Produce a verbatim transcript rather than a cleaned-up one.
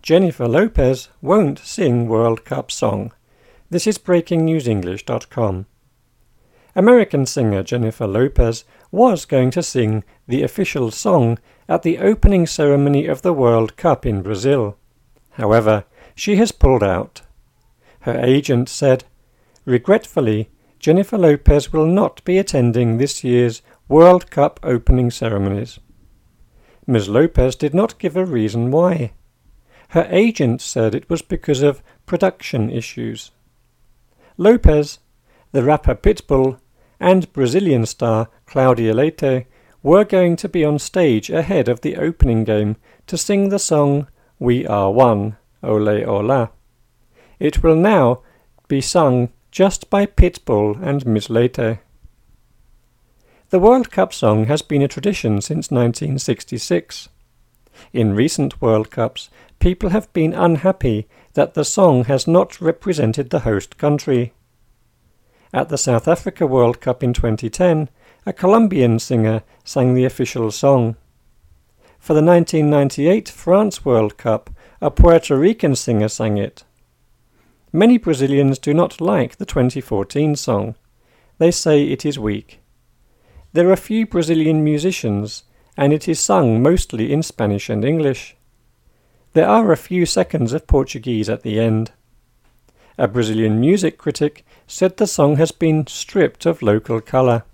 Jennifer Lopez won't sing World Cup song. This is breaking news english dot com. American singer Jennifer Lopez was going to sing the official song at the opening ceremony of the World Cup in Brazil. However, she has pulled out. Her agent said, "Regretfully, Jennifer Lopez will not be attending this year's World Cup opening ceremonies." Miz Lopez did not give a reason why. Her agent said it was because of production issues. Lopez, the rapper Pitbull, and Brazilian star Cláudia Leite were going to be on stage ahead of the opening game to sing the song We Are One, Ole Ola. It will now be sung just by Pitbull and Miz Leite. The World Cup song has been a tradition since nineteen sixty-six. In recent World Cups, people have been unhappy that the song has not represented the host country. At the South Africa World Cup in twenty ten, a Colombian singer sang the official song. For the nineteen ninety-eight France World Cup, a Puerto Rican singer sang it. Many Brazilians do not like the twenty fourteen song. They say it is weak. There are few Brazilian musicians, and it is sung mostly in Spanish and English. There are a few seconds of Portuguese at the end. A Brazilian music critic said the song has been stripped of local colour.